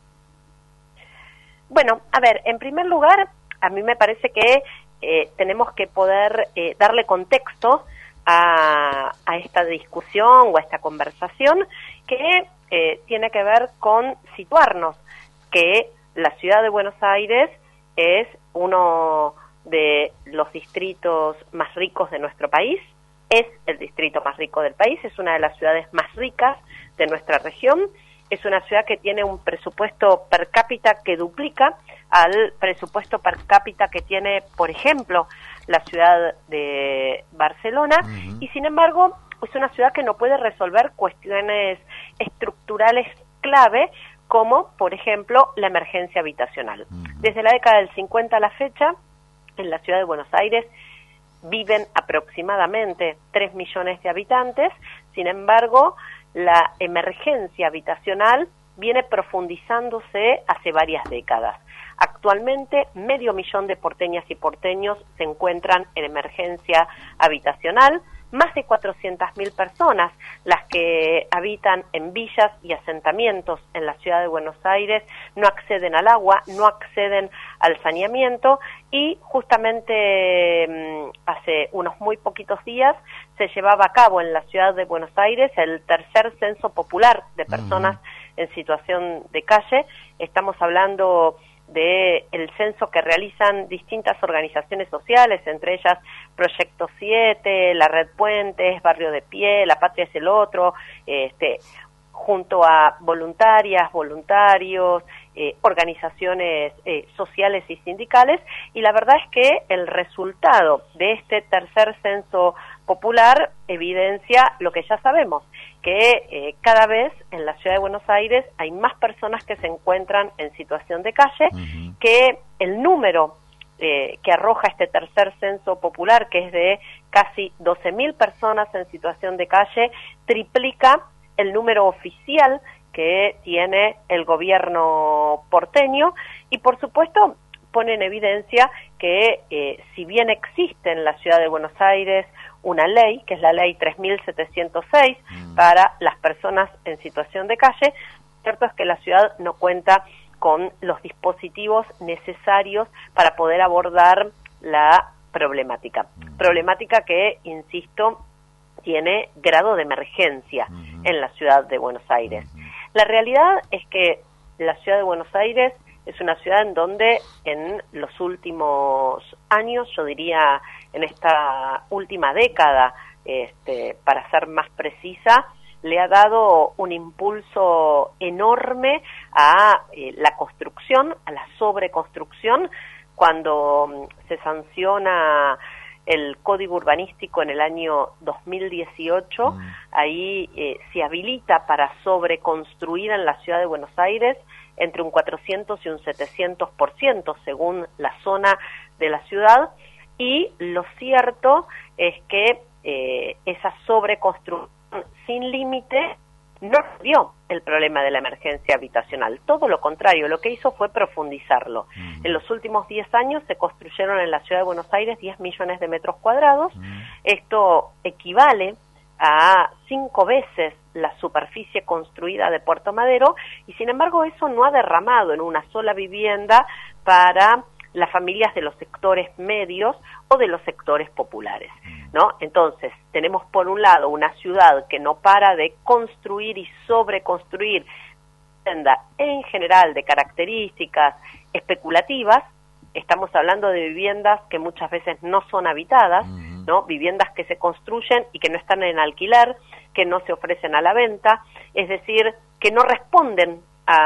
Bueno, a ver, en primer lugar, a mí me parece que tenemos que poder darle contexto a esta discusión o a esta conversación que tiene que ver con situarnos que la Ciudad de Buenos Aires es uno de los distritos más ricos de nuestro país, es el distrito más rico del país, es una de las ciudades más ricas de nuestra región, es una ciudad que tiene un presupuesto per cápita que duplica al presupuesto per cápita que tiene, por ejemplo, la ciudad de Barcelona, y sin embargo es una ciudad que no puede resolver cuestiones estructurales clave como, por ejemplo, la emergencia habitacional. Desde la década del 50 a la fecha, en la ciudad de Buenos Aires viven aproximadamente 3 millones de habitantes, sin embargo, la emergencia habitacional viene profundizándose hace varias décadas. Actualmente, 500.000 de porteñas y porteños se encuentran en emergencia habitacional, más de 400.000 personas las que habitan en villas y asentamientos en la ciudad de Buenos Aires no acceden al agua, no acceden al saneamiento y justamente hace unos muy poquitos días se llevaba a cabo en la ciudad de Buenos Aires el tercer censo popular de personas en situación de calle. Estamos hablando de el censo que realizan distintas organizaciones sociales, entre ellas Proyecto 7, la Red Puentes, Barrio de Pie, La Patria es el Otro, junto a voluntarias, voluntarios, organizaciones sociales y sindicales, y la verdad es que el resultado de este tercer censo popular evidencia lo que ya sabemos, que cada vez en la ciudad de Buenos Aires hay más personas que se encuentran en situación de calle, que el número que arroja este tercer censo popular, que es de casi 12.000 personas en situación de calle, triplica el número oficial que tiene el gobierno porteño y, por supuesto, pone en evidencia que si bien existe en la ciudad de Buenos Aires una ley, que es la ley 3706, para las personas en situación de calle, cierto es que la ciudad no cuenta con los dispositivos necesarios para poder abordar la problemática. Problemática que, insisto, tiene grado de emergencia en la ciudad de Buenos Aires. La realidad es que la ciudad de Buenos Aires es una ciudad en donde en los últimos años, yo diría en esta última década, para ser más precisa, le ha dado un impulso enorme a la construcción, a la sobreconstrucción. Cuando se sanciona el Código Urbanístico en el año 2018, ahí se habilita para sobreconstruir en la ciudad de Buenos Aires entre un 400 y un 700% según la zona de la ciudad, y lo cierto es que esa sobreconstrucción sin límite no resolvió el problema de la emergencia habitacional, todo lo contrario, lo que hizo fue profundizarlo. En los últimos 10 años se construyeron en la ciudad de Buenos Aires 10 millones de metros cuadrados, esto equivale a 5 veces la superficie construida de Puerto Madero, y sin embargo eso no ha derramado en una sola vivienda para las familias de los sectores medios o de los sectores populares, ¿no? Entonces, tenemos por un lado una ciudad que no para de construir y sobreconstruir vivienda en general de características especulativas. Estamos hablando de viviendas que muchas veces no son habitadas, ¿no? Viviendas que se construyen y que no están en alquiler, que no se ofrecen a la venta, es decir, que no responden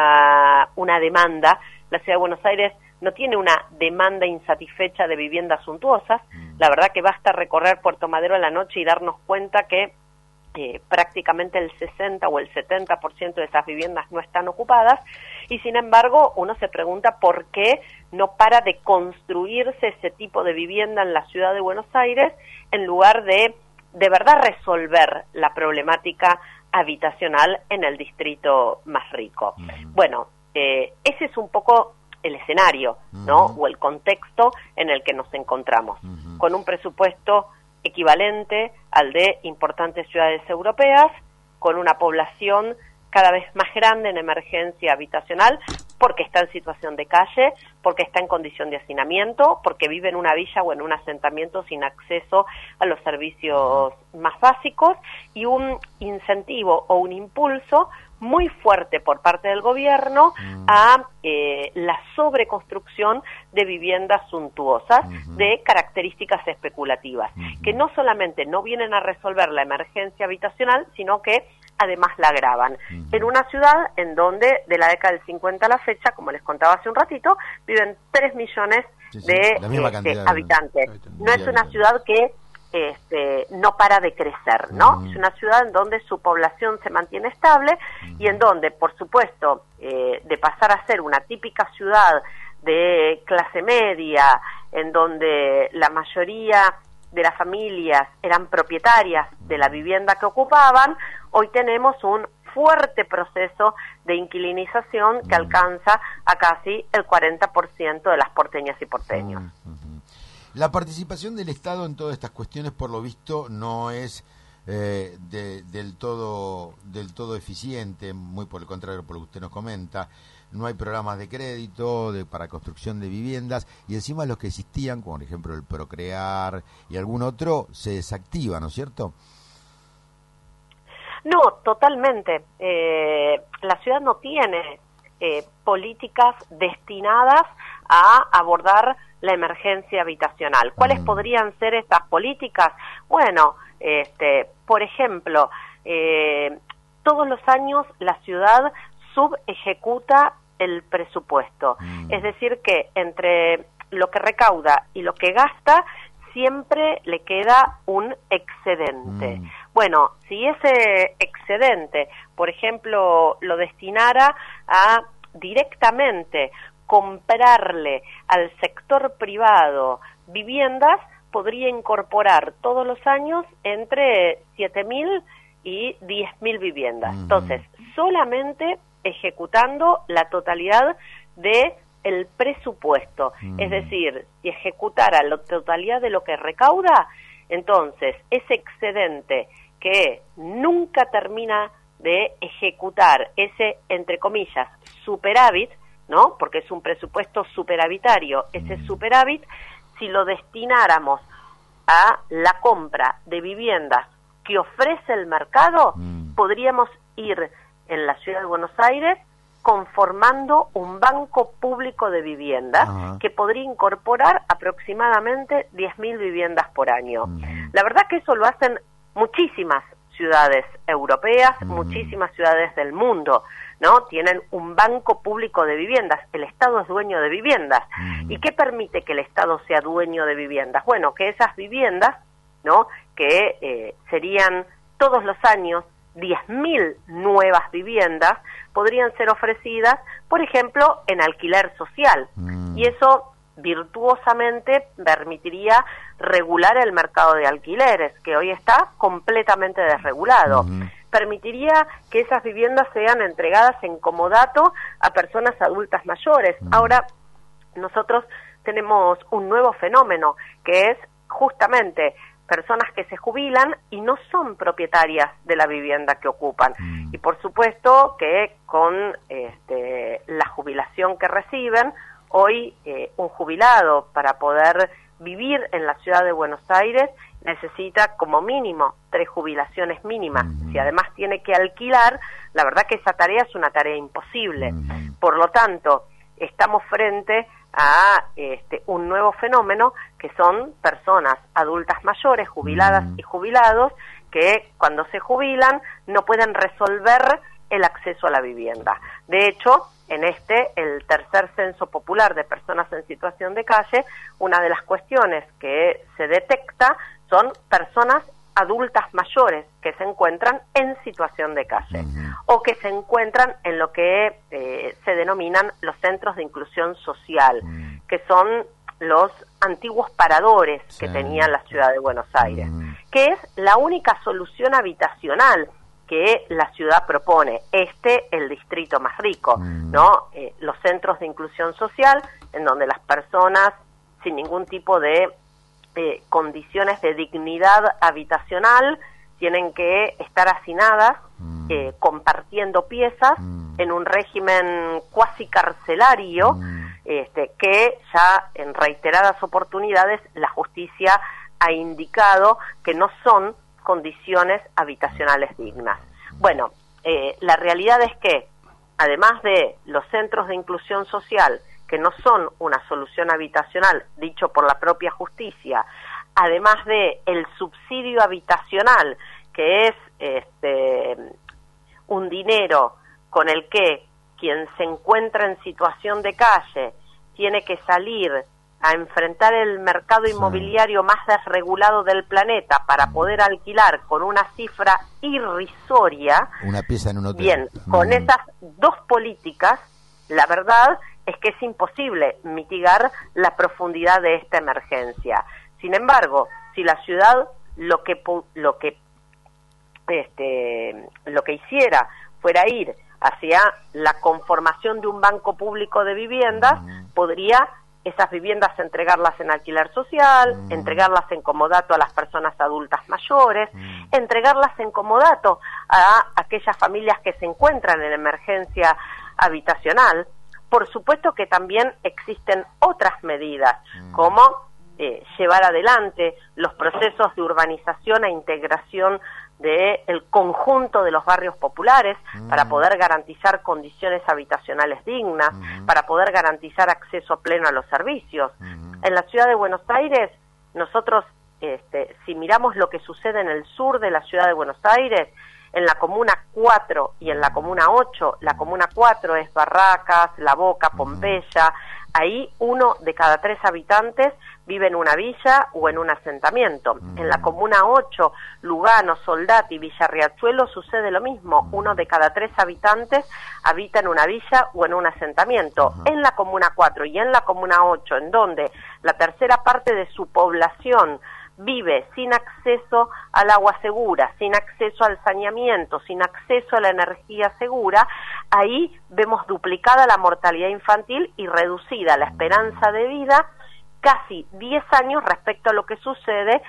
a una demanda. La Ciudad de Buenos Aires no tiene una demanda insatisfecha de viviendas suntuosas. La verdad que basta recorrer Puerto Madero a la noche y darnos cuenta que prácticamente el 60 o el 70% de esas viviendas no están ocupadas, y sin embargo uno se pregunta por qué no para de construirse ese tipo de vivienda en la ciudad de Buenos Aires en lugar de verdad resolver la problemática habitacional en el distrito más rico. Bueno, ese es un poco el escenario, ¿no? O el contexto en el que nos encontramos, con un presupuesto equivalente al de importantes ciudades europeas, con una población cada vez más grande en emergencia habitacional, porque está en situación de calle, porque está en condición de hacinamiento, porque vive en una villa o en un asentamiento sin acceso a los servicios más básicos, y un incentivo o un impulso muy fuerte por parte del gobierno a la sobreconstrucción de viviendas suntuosas de características especulativas, que no solamente no vienen a resolver la emergencia habitacional, sino que además la agravan. En una ciudad en donde de la década del 50 a la fecha, como les contaba hace un ratito, viven 3 millones de habitantes. No es una ciudad que no para de crecer, ¿no? Es una ciudad en donde su población se mantiene estable y en donde, por supuesto, de pasar a ser una típica ciudad de clase media, en donde la mayoría de las familias eran propietarias de la vivienda que ocupaban, hoy tenemos un fuerte proceso de inquilinización que alcanza a casi el 40% de las porteñas y porteños. La participación del Estado en todas estas cuestiones, por lo visto, no es del todo eficiente, muy por el contrario, por lo que usted nos comenta. No hay programas de crédito para construcción de viviendas, y encima los que existían, como por ejemplo el Procrear y algún otro, se desactiva, ¿no es cierto? No, totalmente. La ciudad no tiene políticas destinadas a abordar la emergencia habitacional. ¿Cuáles podrían ser estas políticas? Bueno, por ejemplo, todos los años la ciudad subejecuta el presupuesto. Es decir que entre lo que recauda y lo que gasta siempre le queda un excedente. Bueno, si ese excedente, por ejemplo, lo destinara a directamente comprarle al sector privado viviendas, podría incorporar todos los años entre 7.000 y 10.000 viviendas. Entonces, solamente ejecutando la totalidad de el presupuesto, es decir, si ejecutara la totalidad de lo que recauda, entonces ese excedente que nunca termina de ejecutar, ese, entre comillas, superávit, ¿no? Porque es un presupuesto superavitario, ese superávit, si lo destináramos a la compra de viviendas que ofrece el mercado, podríamos ir en la Ciudad de Buenos Aires conformando un banco público de viviendas que podría incorporar aproximadamente 10.000 viviendas por año. La verdad que eso lo hacen muchísimas ciudades europeas, muchísimas ciudades del mundo, ¿no? Tienen un banco público de viviendas, el Estado es dueño de viviendas. ¿Y qué permite que el Estado sea dueño de viviendas? Bueno, que esas viviendas, ¿no? Que serían todos los años 10.000 nuevas viviendas, podrían ser ofrecidas, por ejemplo, en alquiler social. Y eso virtuosamente permitiría regular el mercado de alquileres, que hoy está completamente desregulado. Permitiría que esas viviendas sean entregadas en comodato a personas adultas mayores. Ahora, nosotros tenemos un nuevo fenómeno, que es justamente personas que se jubilan y no son propietarias de la vivienda que ocupan. Y por supuesto que con la jubilación que reciben, hoy un jubilado para poder vivir en la ciudad de Buenos Aires necesita como mínimo 3 jubilaciones mínimas. Si además tiene que alquilar, la verdad que esa tarea es una tarea imposible. Por lo tanto, estamos frente a un nuevo fenómeno que son personas adultas mayores, jubiladas y jubilados, que cuando se jubilan no pueden resolver el acceso a la vivienda. De hecho, en el tercer censo popular de personas en situación de calle, una de las cuestiones que se detecta son personas adultas mayores que se encuentran en situación de calle o que se encuentran en lo que se denominan los centros de inclusión social, que son los antiguos paradores que tenía la ciudad de Buenos Aires, que es la única solución habitacional que la ciudad propone, el distrito más rico, ¿no? Los centros de inclusión social, en donde las personas sin ningún tipo de condiciones de dignidad habitacional tienen que estar hacinadas, compartiendo piezas en un régimen cuasi carcelario, que ya en reiteradas oportunidades la justicia ha indicado que no son condiciones habitacionales dignas. Bueno, la realidad es que, además de los centros de inclusión social, que no son una solución habitacional, dicho por la propia justicia, además de el subsidio habitacional, que es un dinero con el que quien se encuentra en situación de calle tiene que salir a enfrentar el mercado inmobiliario más desregulado del planeta para poder alquilar con una cifra irrisoria. Una pieza en un hotel. Bien, con esas dos políticas, la verdad es que es imposible mitigar la profundidad de esta emergencia. Sin embargo, si la ciudad lo que hiciera fuera ir hacia la conformación de un banco público de viviendas, podría esas viviendas entregarlas en alquiler social, entregarlas en comodato a las personas adultas mayores, entregarlas en comodato a aquellas familias que se encuentran en emergencia habitacional. Por supuesto que también existen otras medidas, como llevar adelante los procesos de urbanización e integración del conjunto de los barrios populares para poder garantizar condiciones habitacionales dignas, para poder garantizar acceso pleno a los servicios. En la ciudad de Buenos Aires, nosotros, si miramos lo que sucede en el sur de la ciudad de Buenos Aires, en la Comuna 4 y en la Comuna 8, la Comuna 4 es Barracas, La Boca, Pompeya, ahí 1 de cada 3 habitantes vive en una villa o en un asentamiento. En la Comuna 8, Lugano, Soldati, Villa Riachuelo sucede lo mismo, 1 de cada 3 habitantes habita en una villa o en un asentamiento. En la Comuna 4 y en la Comuna 8, en donde la tercera parte de su población vive sin acceso al agua segura, sin acceso al saneamiento, sin acceso a la energía segura, ahí vemos duplicada la mortalidad infantil y reducida la esperanza de vida casi 10 años respecto a lo que sucede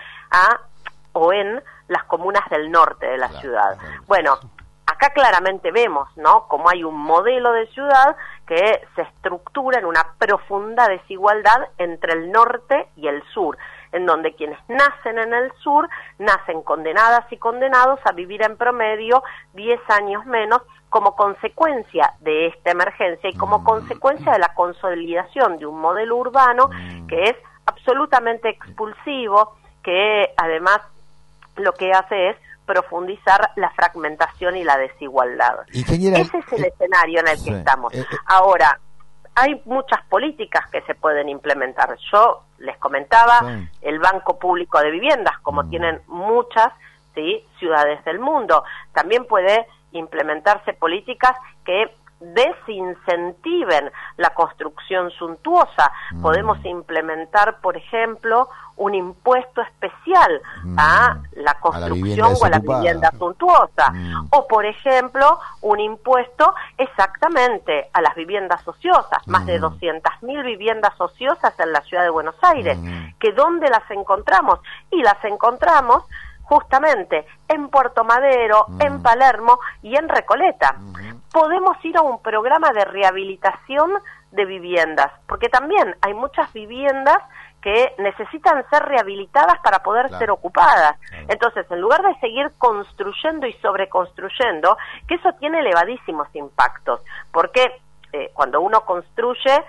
en las comunas del norte de la ciudad. Bueno, acá claramente vemos, ¿no?, cómo hay un modelo de ciudad que se estructura en una profunda desigualdad entre el norte y el sur, en donde quienes nacen en el sur nacen condenadas y condenados a vivir en promedio 10 años menos como consecuencia de esta emergencia y como consecuencia de la consolidación de un modelo urbano que es absolutamente expulsivo, que además lo que hace es profundizar la fragmentación y la desigualdad. Ingeniera, ese es el escenario en el que estamos. Ahora, hay muchas políticas que se pueden implementar. Yo les comentaba el Banco Público de Viviendas, como tienen muchas ciudades del mundo. También puede implementarse políticas que desincentiven la construcción suntuosa. Podemos implementar, por ejemplo, un impuesto especial a la construcción o a la vivienda suntuosa. O, por ejemplo, un impuesto exactamente a las viviendas ociosas. Más de 200.000 viviendas ociosas en la ciudad de Buenos Aires. ¿Que dónde las encontramos? Y las encontramos justamente en Puerto Madero, en Palermo y en Recoleta. Podemos ir a un programa de rehabilitación de viviendas, porque también hay muchas viviendas que necesitan ser rehabilitadas para poder ser ocupadas. Entonces, en lugar de seguir construyendo y sobreconstruyendo, que eso tiene elevadísimos impactos, porque cuando uno construye,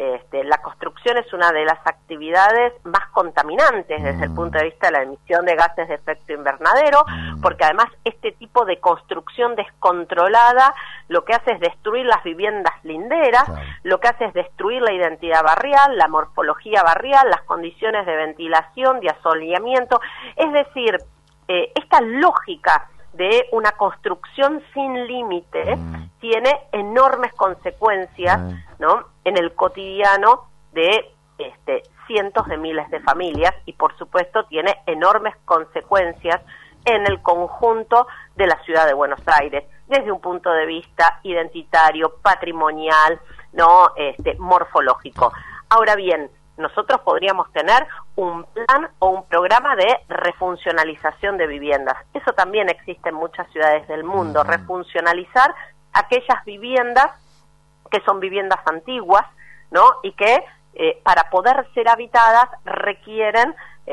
la construcción es una de las actividades más contaminantes desde el punto de vista de la emisión de gases de efecto invernadero, porque además este tipo de construcción descontrolada lo que hace es destruir las viviendas linderas, lo que hace es destruir la identidad barrial, la morfología barrial, las condiciones de ventilación, de asoleamiento. Es decir, esta lógica de una construcción sin límite tiene enormes consecuencias, ¿no?, en el cotidiano de cientos de miles de familias, y por supuesto tiene enormes consecuencias en el conjunto de la ciudad de Buenos Aires, desde un punto de vista identitario, patrimonial, ¿no?, morfológico. Ahora bien, nosotros podríamos tener un plan o un programa de refuncionalización de viviendas. Eso también existe en muchas ciudades del mundo, refuncionalizar aquellas viviendas que son viviendas antiguas, ¿no?, y que para poder ser habitadas requieren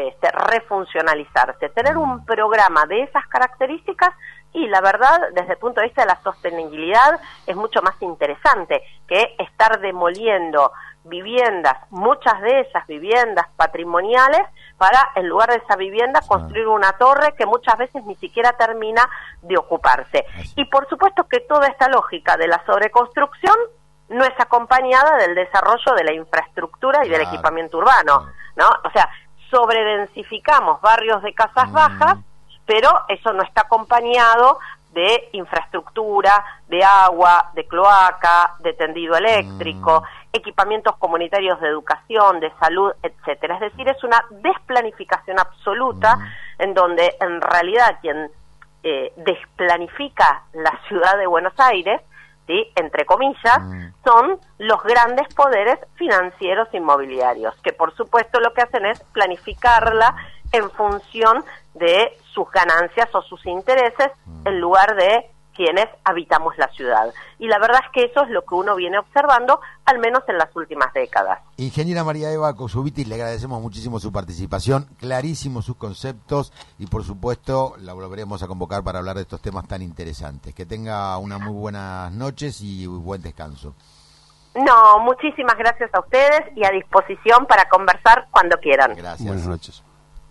refuncionalizarse. Tener un programa de esas características, y la verdad, desde el punto de vista de la sostenibilidad, es mucho más interesante que estar demoliendo viviendas, muchas de esas viviendas patrimoniales, para en lugar de esa vivienda construir una torre que muchas veces ni siquiera termina de ocuparse. Y por supuesto que toda esta lógica de la sobreconstrucción no es acompañada del desarrollo de la infraestructura y del equipamiento urbano, ¿no? O sea, sobredensificamos barrios de casas bajas, pero eso no está acompañado de infraestructura, de agua, de cloaca, de tendido eléctrico, equipamientos comunitarios de educación, de salud, etcétera. Es decir, es una desplanificación absoluta en donde en realidad quien desplanifica la ciudad de Buenos Aires, ¿sí?, entre comillas, son los grandes poderes financieros inmobiliarios, que por supuesto lo que hacen es planificarla en función de sus ganancias o sus intereses en lugar de quienes habitamos la ciudad. Y la verdad es que eso es lo que uno viene observando, al menos en las últimas décadas. Ingeniera María Eva Kosovitis, le agradecemos muchísimo su participación, clarísimos sus conceptos, y por supuesto la volveremos a convocar para hablar de estos temas tan interesantes. Que tenga unas muy buenas noches y buen descanso. No, muchísimas gracias a ustedes y a disposición para conversar cuando quieran. Gracias. Buenas noches.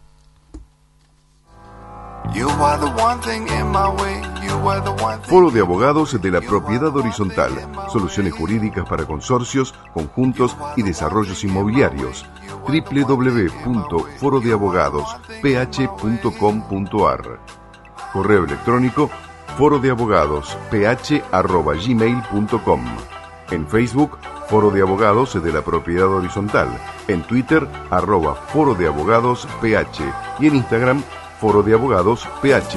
Foro de Abogados de la Propiedad Horizontal. Soluciones jurídicas para consorcios, conjuntos y desarrollos inmobiliarios. www.forodeabogadosph.com.ar. Correo electrónico forodeabogadosph@gmail.com. En Facebook, Foro de Abogados de la Propiedad Horizontal. En Twitter, @Foro de Abogados PH. Y en Instagram, Foro de Abogados PH.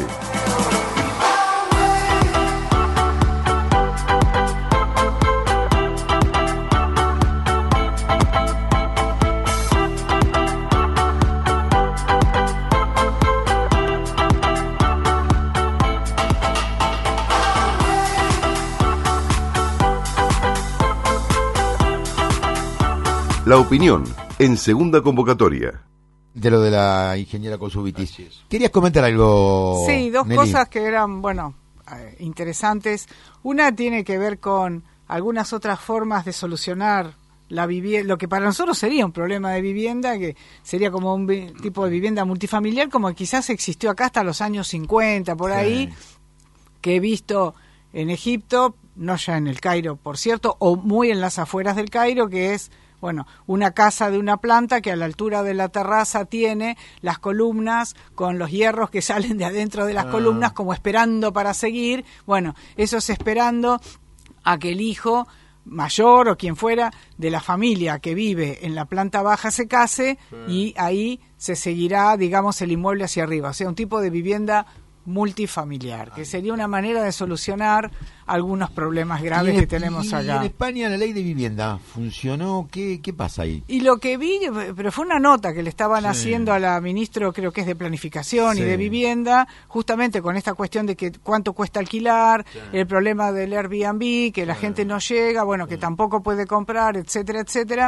La opinión en segunda convocatoria. De lo de la ingeniera Kosovitis. ¿Querías comentar algo? Sí, dos Nelly? cosas que eran, interesantes. Una tiene que ver con algunas otras formas de solucionar lo que para nosotros sería un problema de vivienda, que sería como un tipo de vivienda multifamiliar, como quizás existió acá hasta los años 50, por ahí, que he visto en Egipto, no ya en el Cairo, por cierto, o muy en las afueras del Cairo, que es, bueno, una casa de una planta que a la altura de la terraza tiene las columnas con los hierros que salen de adentro de las columnas, como esperando para seguir. Bueno, eso es esperando a que el hijo mayor o quien fuera de la familia que vive en la planta baja se case, y ahí se seguirá, digamos, el inmueble hacia arriba. O sea, un tipo de vivienda multifamiliar, que sería una manera de solucionar algunos problemas graves que tenemos acá. ¿Y en España la ley de vivienda funcionó? ¿Qué pasa ahí? Y lo que vi, pero fue una nota que le estaban haciendo a la ministra, creo que es de Planificación y de Vivienda, justamente con esta cuestión de que cuánto cuesta alquilar, el problema del Airbnb, que la gente no llega, bueno, que tampoco puede comprar, etcétera, etcétera.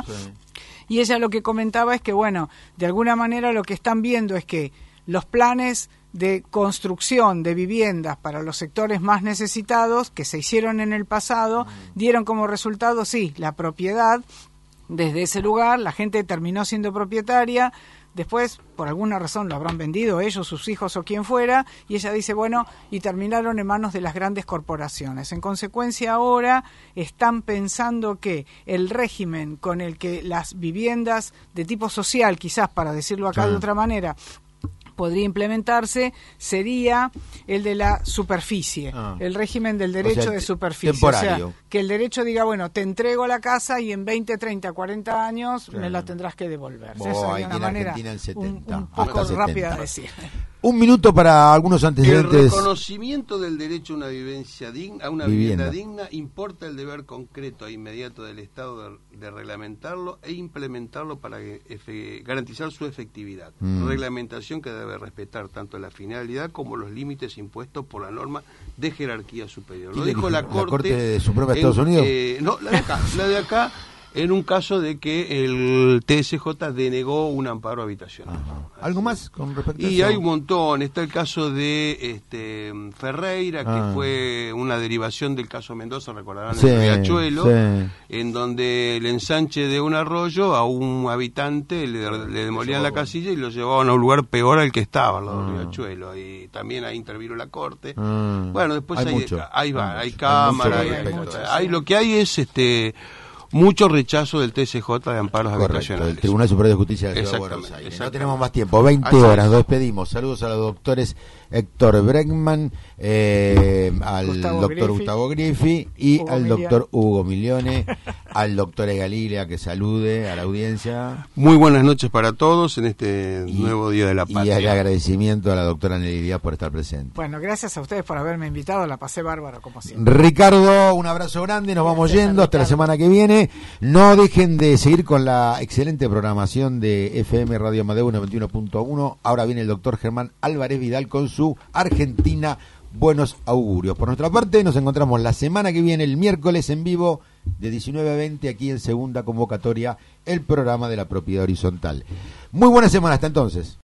Y ella lo que comentaba es que, bueno, de alguna manera lo que están viendo es que los planes de construcción de viviendas para los sectores más necesitados que se hicieron en el pasado dieron como resultado, sí, la propiedad desde ese lugar, la gente terminó siendo propietaria, después por alguna razón lo habrán vendido ellos, sus hijos o quien fuera, y ella dice, bueno, y terminaron en manos de las grandes corporaciones. En consecuencia ahora están pensando que el régimen con el que las viviendas de tipo social, quizás para decirlo acá de otra manera, podría implementarse, sería el de la superficie, el régimen del derecho de superficie. Temporario. O sea, que el derecho diga, bueno, te entrego la casa y en 20, 30, 40 años me la tendrás que devolver. Esa sería una manera un poco rápida de decir. Un minuto para algunos antecedentes. El reconocimiento del derecho a una vivencia digna, a una vivienda digna, importa el deber concreto e inmediato del Estado de reglamentarlo e implementarlo para garantizar su efectividad. Reglamentación que debe respetar tanto la finalidad como los límites impuestos por la norma de jerarquía superior. Lo dijo la Corte Suprema de Estados Unidos. No, la de acá. En un caso de que el TSJ denegó un amparo habitacional. ¿Algo más con respecto a eso? Y hay un montón. Está el caso de Ferreira, que fue una derivación del caso Mendoza, recordarán, en Riachuelo, en donde el ensanche de un arroyo a un habitante le demolían la casilla y lo llevaban a un lugar peor al que estaba, al lado de Riachuelo. Y también ahí intervino la Corte. Bueno, después hay cámaras, hay lo que hay es mucho rechazo del TSJ de amparos habitacionales. El Tribunal Superior de Justicia de la Ciudad de Buenos Aires. No tenemos más tiempo, 20 horas, nos despedimos. Saludos a los doctores Héctor Bregman, al doctor Gustavo Griffi y al doctor Hugo Milione, al doctor Egalilea, que salude a la audiencia. Muy buenas noches para todos en este nuevo Día de la Patria. Y el agradecimiento a la doctora Nelly Díaz por estar presente. Bueno, gracias a ustedes por haberme invitado, la pasé bárbaro como siempre. Ricardo, un abrazo grande, nos vamos yendo hasta la semana que viene. No dejen de seguir con la excelente programación de FM Radio Amadeo 91.1. Ahora viene el doctor Germán Álvarez Vidal con su Argentina Buenos Augurios. Por nuestra parte, nos encontramos la semana que viene, el miércoles, en vivo, de 19 a 20, aquí en Segunda Convocatoria, el programa de la propiedad horizontal. Muy buena semana, hasta entonces.